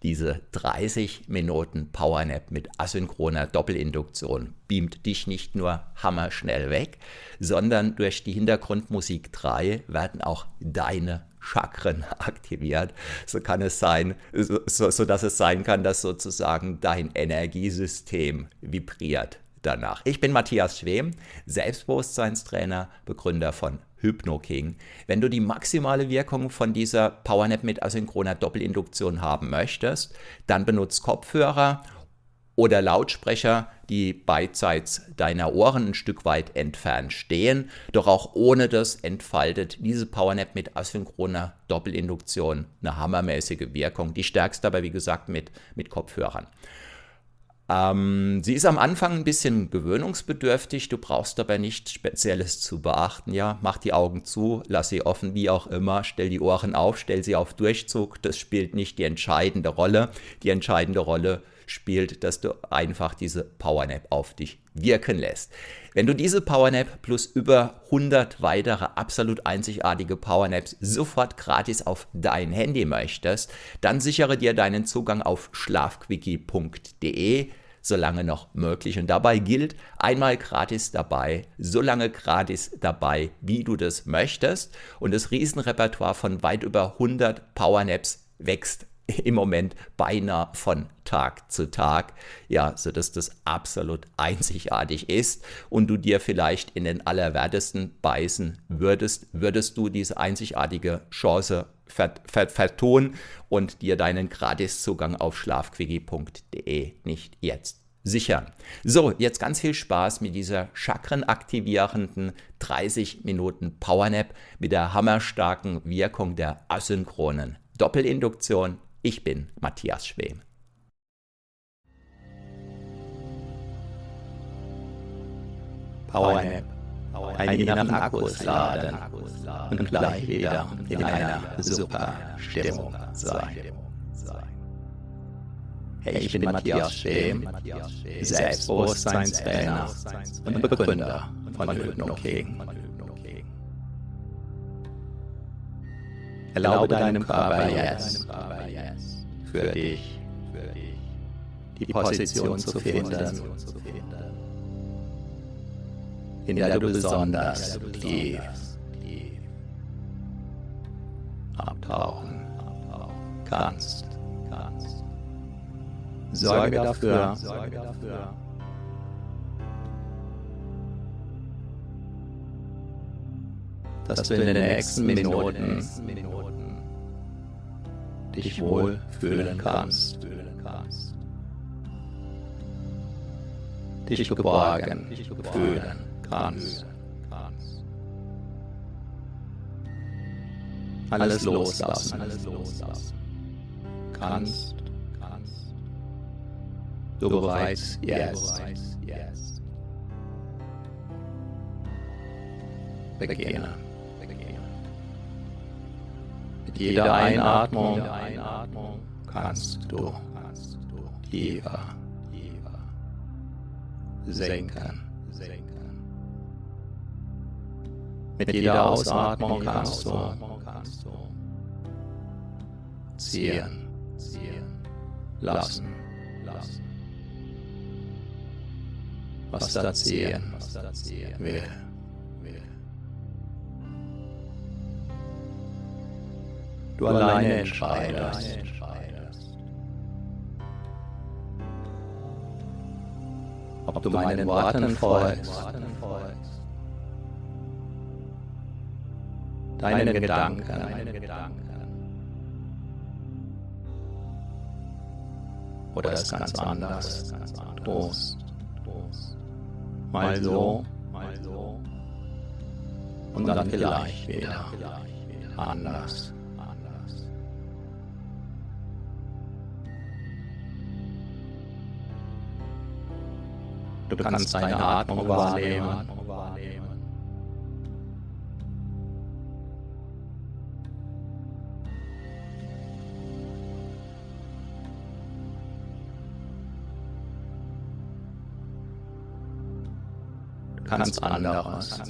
Diese 30 Minuten Powernap mit asynchroner Doppelinduktion beamt dich nicht nur hammerschnell weg, sondern durch die Hintergrundmusik 3 werden auch deine Chakren aktiviert. So kann es sein, so dass es sein kann, dass sozusagen dein Energiesystem vibriert danach. Ich bin Matthias Schwem, Selbstbewusstseinstrainer, Begründer von HypnoKing. Wenn du die maximale Wirkung von dieser Powernap mit asynchroner Doppelinduktion haben möchtest, dann benutzt Kopfhörer oder Lautsprecher, die beidseits deiner Ohren ein Stück weit entfernt stehen. Doch auch ohne das entfaltet diese Powernap mit asynchroner Doppelinduktion eine hammermäßige Wirkung. Die stärkst aber, wie gesagt, mit Kopfhörern. Sie ist am Anfang ein bisschen gewöhnungsbedürftig, du brauchst dabei nichts Spezielles zu beachten. Ja, mach die Augen zu, lass sie offen, wie auch immer, stell die Ohren auf, stell sie auf Durchzug, das spielt nicht die entscheidende Rolle. Die entscheidende Rolle spielt, dass du einfach diese Powernap auf dich wirken lässt. Wenn du diese Powernap plus über 100 weitere absolut einzigartige Powernaps sofort gratis auf dein Handy möchtest, dann sichere dir deinen Zugang auf schlafquickie.de, solange noch möglich. Und dabei gilt, einmal gratis dabei, so lange gratis dabei, wie du das möchtest. Und das Riesenrepertoire von weit über 100 Powernaps wächst im Moment beinahe von Tag zu Tag, ja, sodass das absolut einzigartig ist und du dir vielleicht in den Allerwertesten beißen würdest du diese einzigartige Chance vertun und dir deinen Gratiszugang auf schlafquickie.de nicht jetzt sichern. So, jetzt ganz viel Spaß mit dieser chakrenaktivierenden 30 Minuten Powernap mit der hammerstarken Wirkung der asynchronen Doppelinduktion. Ich bin Matthias Schwem. Powernap. Einigen Akkus laden und gleich wieder in einer super Stimmung sein. Hey, ich bin Matthias Schwem, Selbstbewusstseinstrainer und Begründer von HypnoKing. Erlaube deinem Körper jetzt, für dich, die Position zu finden, in der du besonders tief abtauchen kannst. Sorge dafür, dass du in den nächsten Minuten dich wohl fühlen kannst, dich geborgen fühlen kannst. Alles loslassen kannst. Du bereits jetzt beginnen. Mit jeder Einatmung kannst du tiefer sinken. Mit jeder Ausatmung kannst du ziehen lassen. Was da ziehen will. Du alleine entscheidest, ob du meinen Worten folgst, deinen Gedanken, oder es ganz anders tust. Mal so und dann vielleicht wieder anders. Du kannst deine Atmung wahrnehmen. Du kannst anderes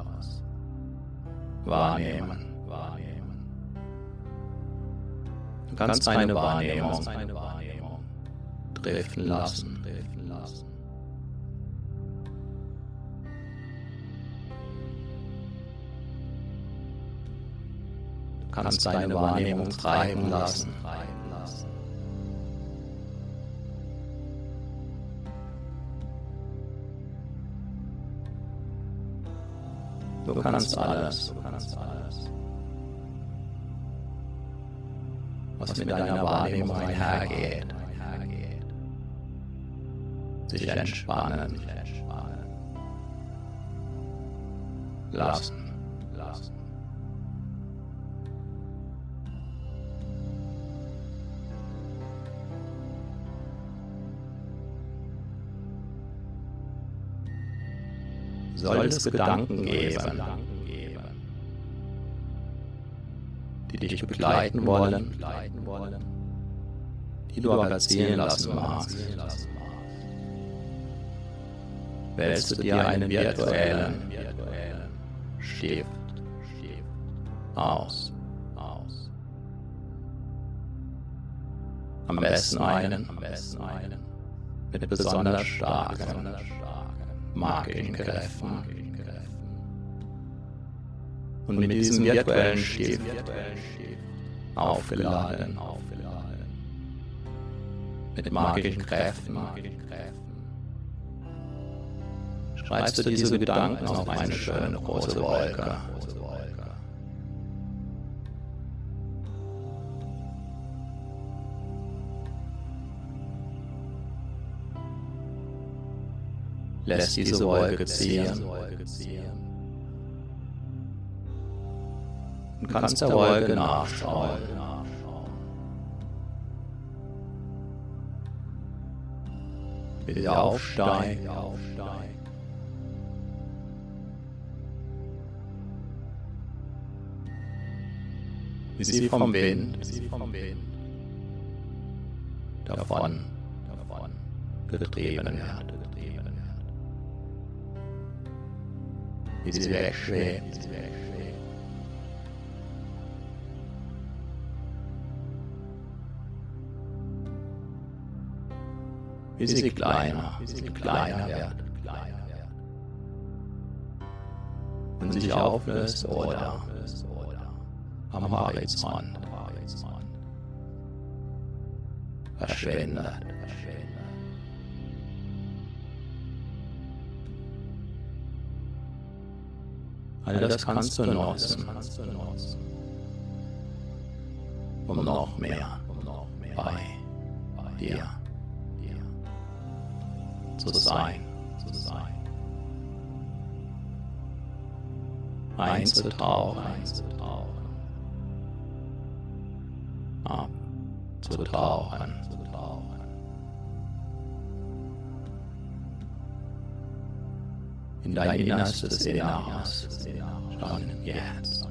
wahrnehmen. Du kannst deine Wahrnehmung driften lassen. Du kannst deine Wahrnehmung treiben lassen. Du kannst alles, was mit deiner Wahrnehmung einhergeht, sich entspannen lassen. Soll es Gedanken geben, die dich begleiten wollen, die du aber ziehen lassen magst, wählst du dir einen virtuellen Stift aus. Am besten einen mit besonders starken magischen Kräften. Und mit diesem virtuellen Stift aufgeladen mit magischen Kräften schreibst du diese Gedanken auf eine schöne große Wolke. Lässt diese Wolke ziehen und kannst der Wolke nachschauen. Wie sie aufsteigt, wie sie vom Wind davon getrieben wird. Wie sie wegschwebt. Wie sie kleiner wird. Und sich auflöst oder am Horizont verschwindet. All das kannst du nutzen, um noch mehr bei dir zu sein, einzutauchen, abzutauchen, in dein innerstes Inneres, schon jetzt.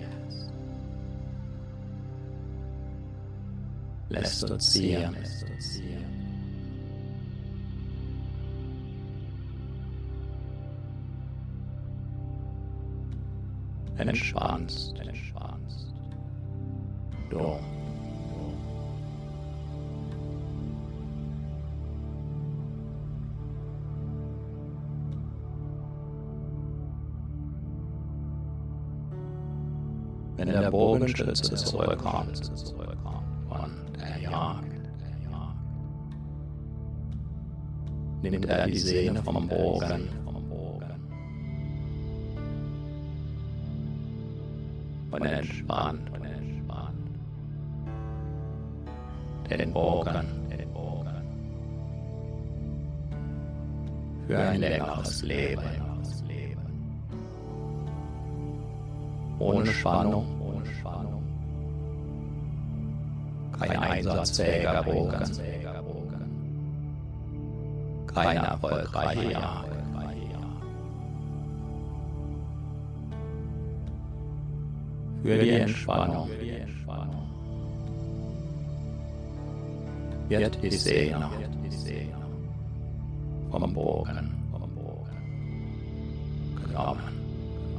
Lässt du ziehen. Entspannst. Du. Wenn der Bogenschütze zurückkommt von der Jagd, nimmt er die Sehne vom Bogen und entspannt den Bogen für ein längeres Leben. Ohne Spannung, kein einsatzfähiger Bogen, keine erfolgreiche Jagd. Für die Entspannung wird die Sehne vom Bogen genommen.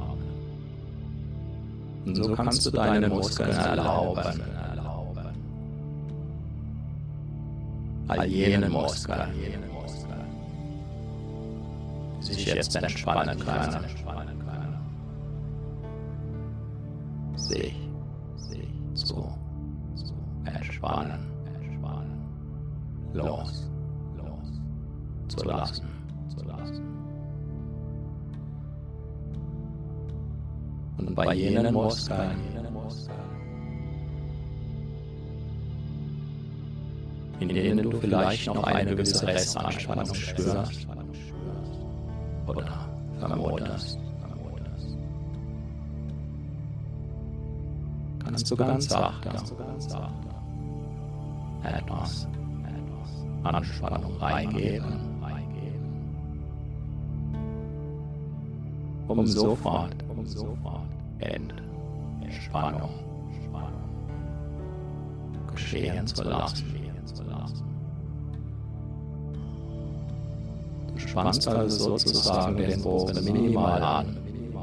Und so kannst du deinen Muskeln erlauben, all jenen Muskeln, die sich jetzt entspannen können, sich zu entspannen, zu lassen. Und bei jenen Muskeln, in denen du vielleicht noch eine gewisse Restanspannung spürst oder vermutest, kannst du ganz achtsam etwas Anspannung reingeben, um sofort Entspannung geschehen zu lassen. Du spannst also sozusagen den Bogen minimal an.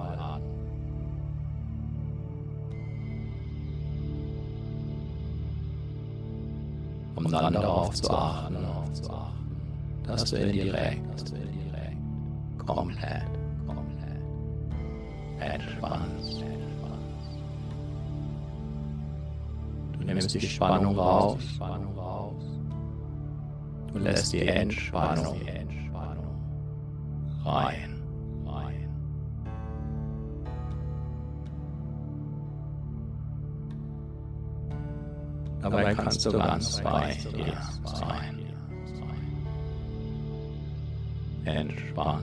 Um dann darauf zu achten, dass du indirekt komplett entspannst. Du nimmst die Spannung raus, du lässt die Entspannung rein. Dabei kannst du ganz bei dir sein. Entspannt.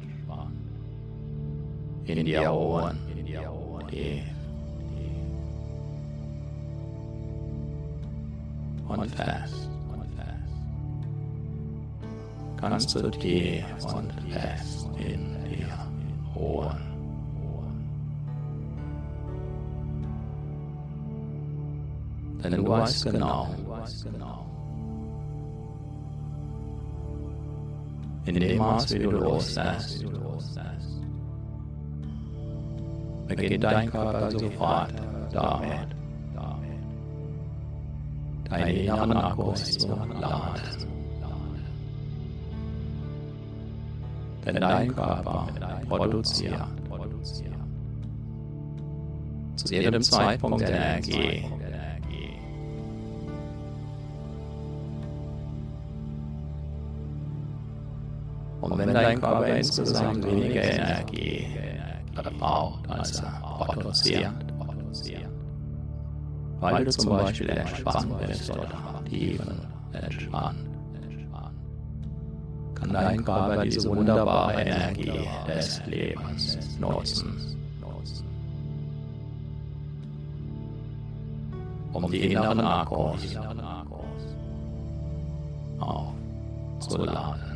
In dir ruhen. Tief. Und fest. Kannst du tief und fest in dir ruhen. Denn du weißt genau, in dem Maß, wie du loslässt, beginnt dein Körper sofort damit, deine inneren Akkus zu laden. Denn dein Körper produziert zu jedem Zeitpunkt Energie. Und wenn dein Körper insgesamt weniger Energie verbraucht, als er produziert, weil du zum Beispiel entspannt bist oder tiefenentspannt, kann dein Körper diese wunderbare Energie des Lebens nutzen, um die inneren Akkus aufzuladen.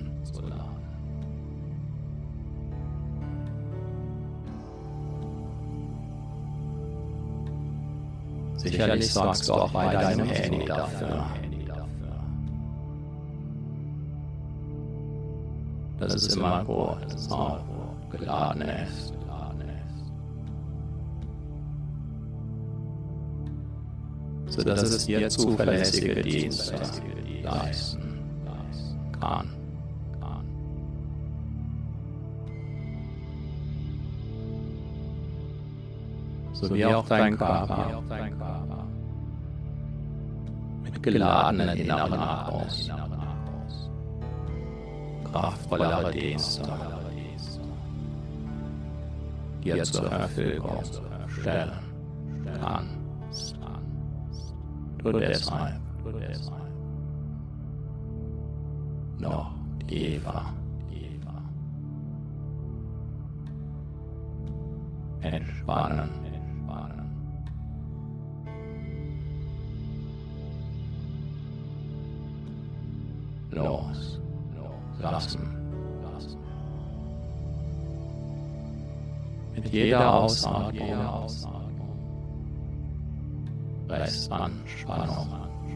Sicherlich sorgst du auch bei deinem Handy dafür, dass es immer gut aufgeladen ist. Sodass es dir zuverlässige Dienste leisten kann. Sowie auch dein Körper mit geladenen inneren Akkus kraftvollere Dienste dir zur Verfügung stellen kann. Du deshalb noch tiefer entspannen. Loslassen. Mit jeder Ausatmung Restanspannung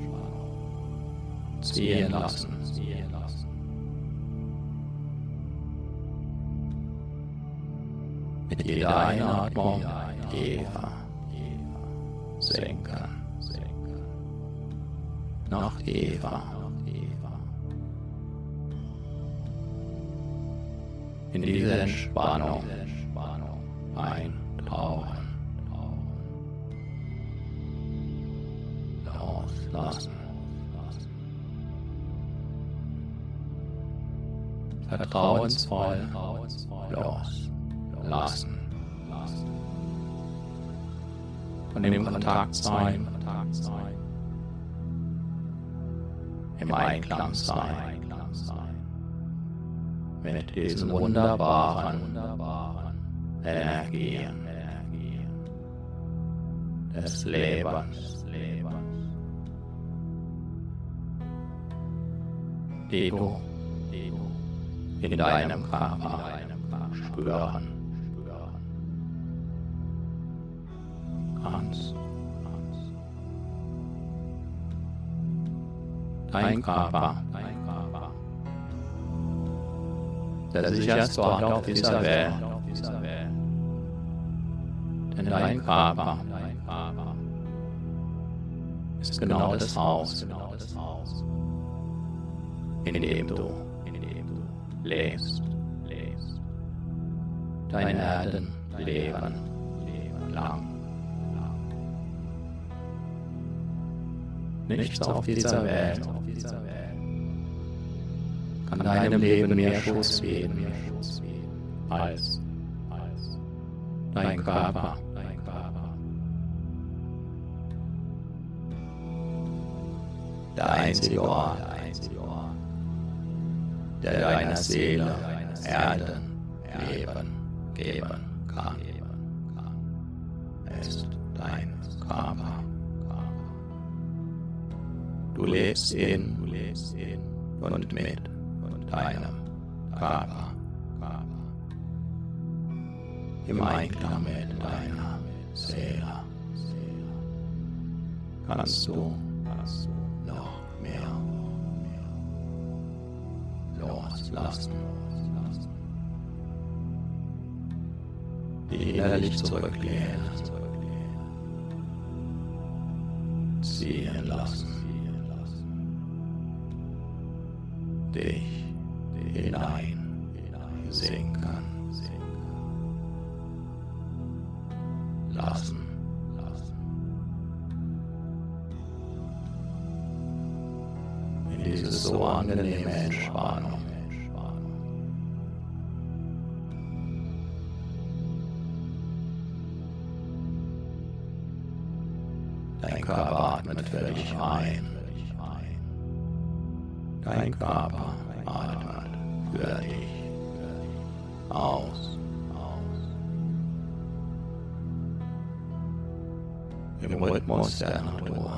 ziehen lassen. Mit jeder Einatmung tiefer sinken. Noch tiefer in diese Entspannung eintauchen, loslassen, vertrauensvoll loslassen, von dem Kontakt sein, im Einklang sein mit diesen wunderbaren Energien des Lebens, die du in deinem Körper spüren kannst. Dein Körper, der sicherste Ort auf dieser Welt, denn dein Körper ist genau das Haus, in dem du lebst, dein Erdenleben lang. Nichts auf dieser Welt kann deinem Leben mehr Schutz geben als dein Körper. Der einzige Ort, der deiner Seele Erdenleben geben kann, ist dein Körper. Du lebst in und mit deinem Körper, im Einklang mit deiner Seele, kannst du noch mehr loslassen, die innerlich zurücklehnen, ziehen lassen, dich hineinsinken lassen. In diese so angenehme Entspannung. Dein Körper atmet für dich ein. Dein Körper atmet für dich aus. Im Rhythmus der Natur.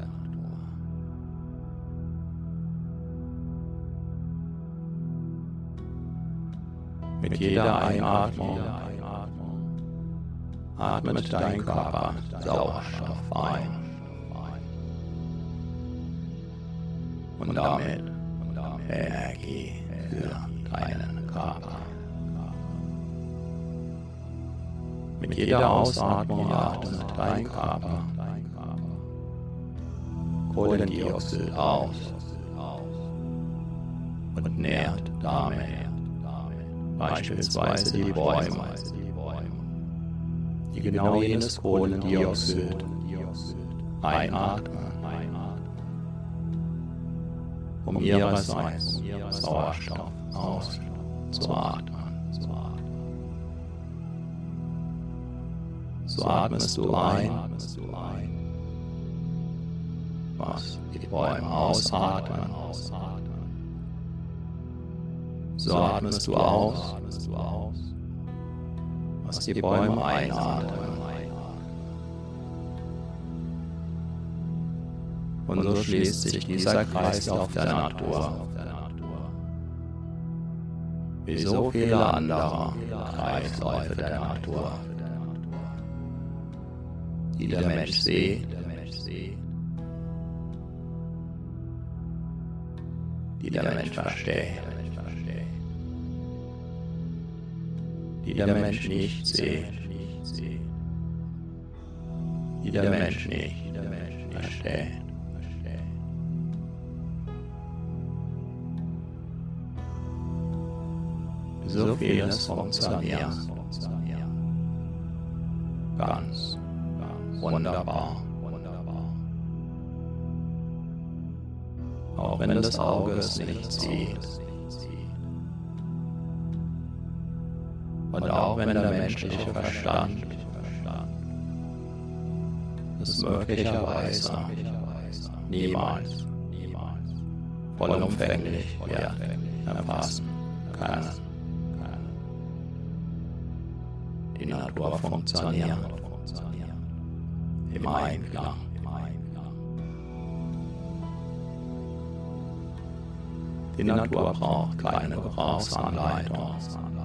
Mit jeder Einatmung atmet dein Körper Sauerstoff ein und damit Energie für deinen Körper. Mit jeder Ausatmung atmet dein Körper Kohlendioxid aus und nährt damit beispielsweise die Bäume, die genau jenes Kohlendioxid einatmen, um ihrerseits Sauerstoff auszuatmen. So atmest du ein, was die Bäume ausatmen. So atmest du aus, was die Bäume einatmen. Und so schließt sich dieser Kreislauf der Natur, wie so viele andere Kreisläufe der Natur, die der Mensch sieht, die der Mensch versteht, die der Mensch nicht sieht, die der Mensch nicht versteht. So vieles funktioniert. Ganz wunderbar. Auch wenn das Auge es nicht sieht. Und auch wenn der menschliche Verstand es möglicherweise niemals vollumfänglich erfassen kann. Die Natur funktioniert im Einklang. Die Natur braucht keine Gebrauchsanleitung.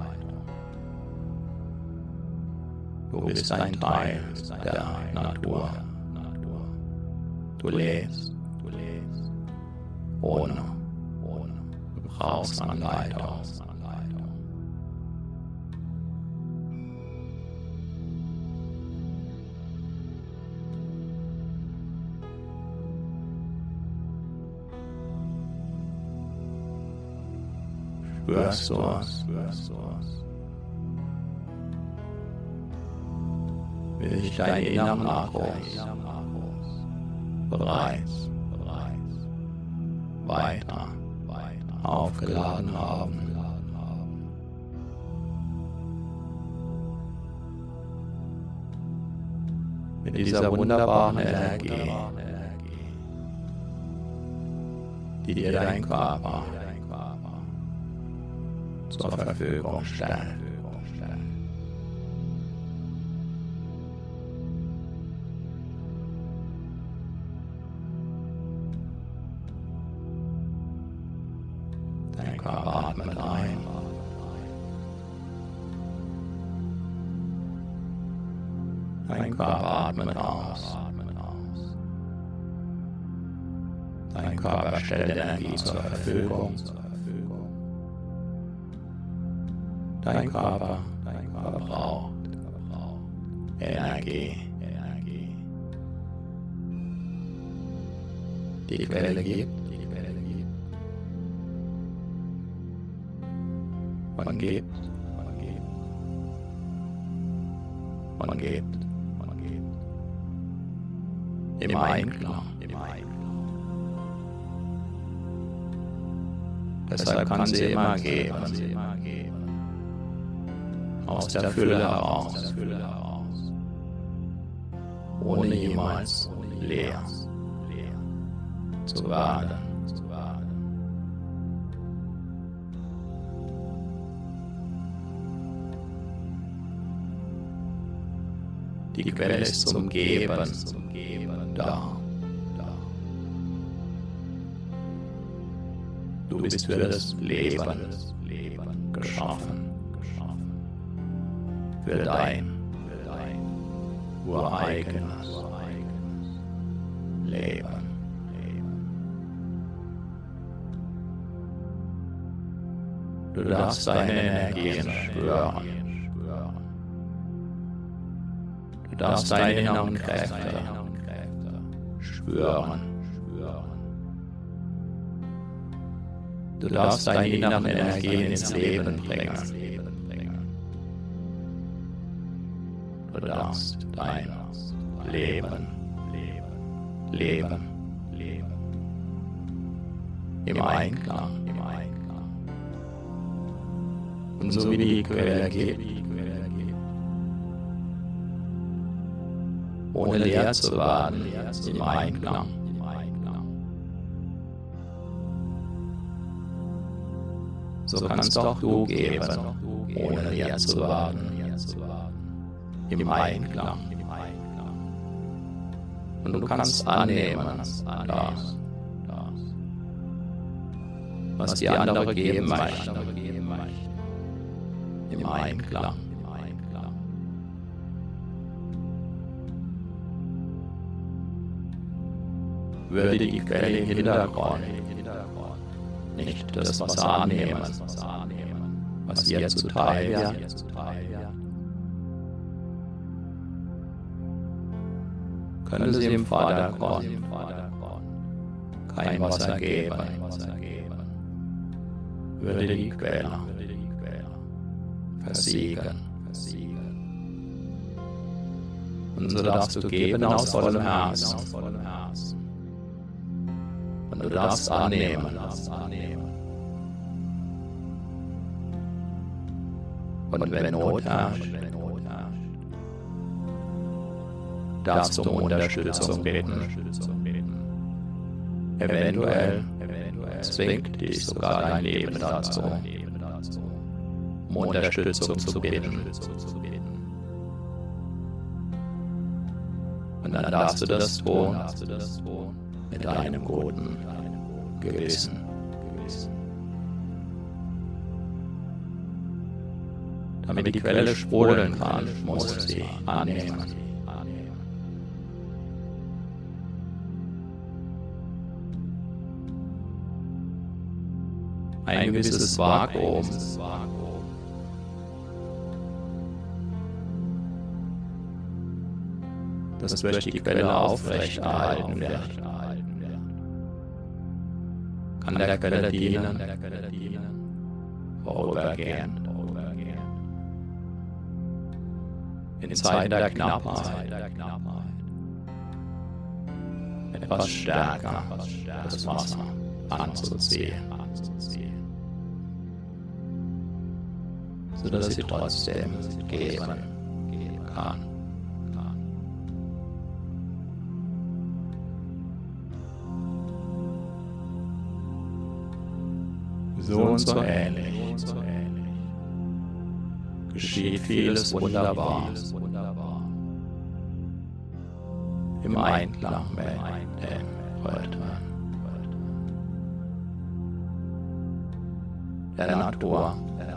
Du bist ein Teil der Natur. Du lebst ohne Gebrauchsanleitung. Spürst du es? Wie sich deine inneren Akkus bereits weiter aufgeladen haben. Mit dieser wunderbaren Energie, die dir dein Körper zur Verfügung stellt. Dein Körper atmet ein. Dein Körper atmet aus. Dein Körper stellt Energie zur Verfügung. Dein Körper braucht Energie. Die Quelle gibt und gibt und gibt im Einklang. Deshalb kann sie immer geben. Aus der Fülle heraus, ohne jemals leer zu werden. Die Quelle ist zum Geben da. Du bist für das Leben geschaffen. Für dein ureigenes Leben. Du darfst deine Energien spüren. Du darfst deine inneren Kräfte spüren. Du darfst deine inneren Energien ins Leben bringen. Du darfst dein Leben im Einklang. Und so wie die Quelle gibt, ohne leer zu werden, im Einklang. So kannst auch du geben, ohne leer zu werden, im Einklang. Und du kannst annehmen, das, was die andere geben möchte, im Einklang. Würde die Quelle im Hintergrund nicht das Wasser annehmen, was ihr zuteil wird, könnte sie im Vordergrund kein Wasser geben, würde die Quelle versiegen. Und so darfst du geben aus vollem Herzen. Und du darfst annehmen. Und wenn Not herrscht, darfst du um Unterstützung bitten. Eventuell zwingt dich sogar dein Leben dazu, um Unterstützung zu bitten. Und dann darfst du das tun mit einem guten Gewissen. Damit die Quelle sprudeln kann, musst du sie annehmen. Ein gewisses Vakuum das durch die Quelle aufrechterhalten wird, kann der Quelle dienen, vorübergehend. In Zeiten der Knappheit etwas stärker das Wasser anzuziehen, sodass sie trotzdem geben kann. So und so ähnlich geschieht vieles wunderbar im Einklang mit den Rhythmen der Natur.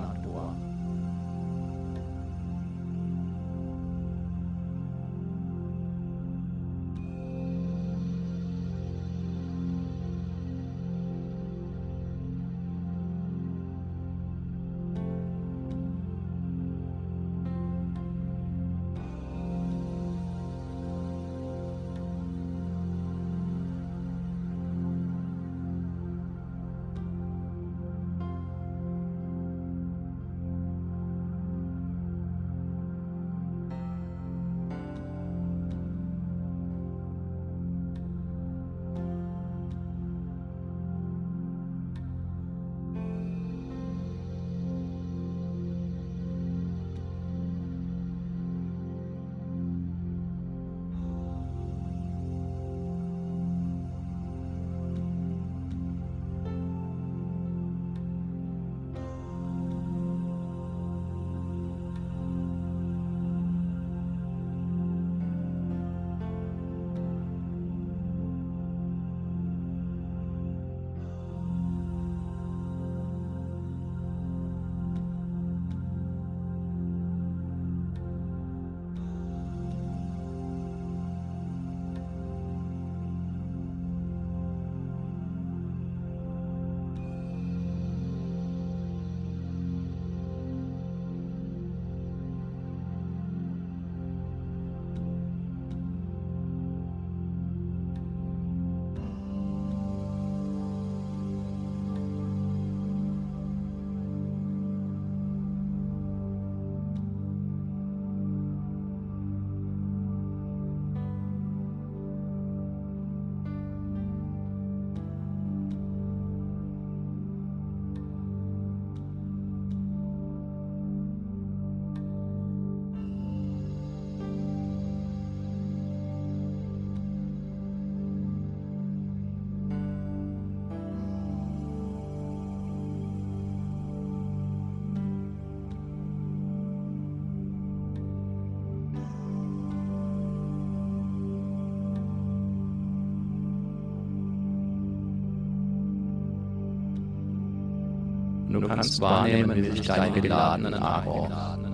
Du kannst wahrnehmen, wie sich deine geladenen Akkus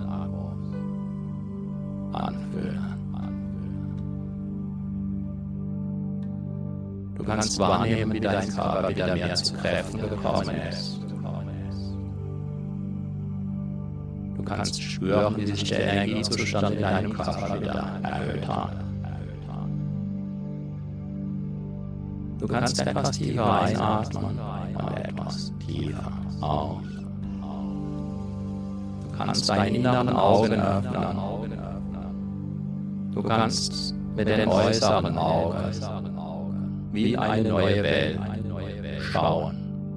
anfühlen. Du kannst wahrnehmen, wie dein Körper wieder mehr zu Kräften gekommen ist. Du kannst spüren, wie sich der Energiezustand in deinem Körper wieder erhöht hat. Du kannst etwas tiefer einatmen und etwas tiefer aus. Du kannst deine inneren Augen öffnen. Du kannst mit den äußeren Augen wie eine neue Welt schauen.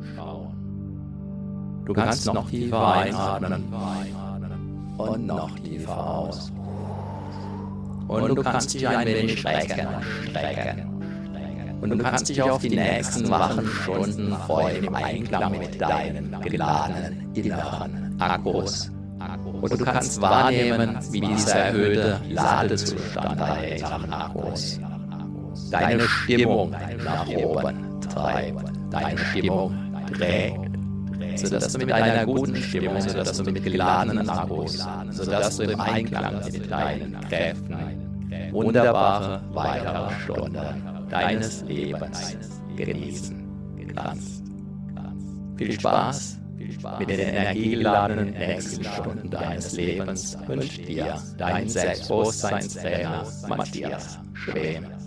Du kannst noch tiefer einatmen und noch tiefer aus. Und du kannst dich ein wenig strecken. Und du kannst dich auf die nächsten wachen Stunden freuen im Einklang mit deinen geladenen inneren Akkus. Und du kannst wahrnehmen, wie dieser erhöhte Ladezustand deiner inneren Akkus deine Stimmung nach oben treibt, deine Stimmung trägt, sodass du mit einer guten Stimmung, sodass du mit geladenen Akkus, sodass du im Einklang mit deinen Kräften wunderbare weitere Stunden deines Lebens genießen kannst. Viel Spaß mit den energiegeladenen nächsten Stunden deines Lebens wünscht dir dein Selbstbewusstseinstrainer Matthias Schwem.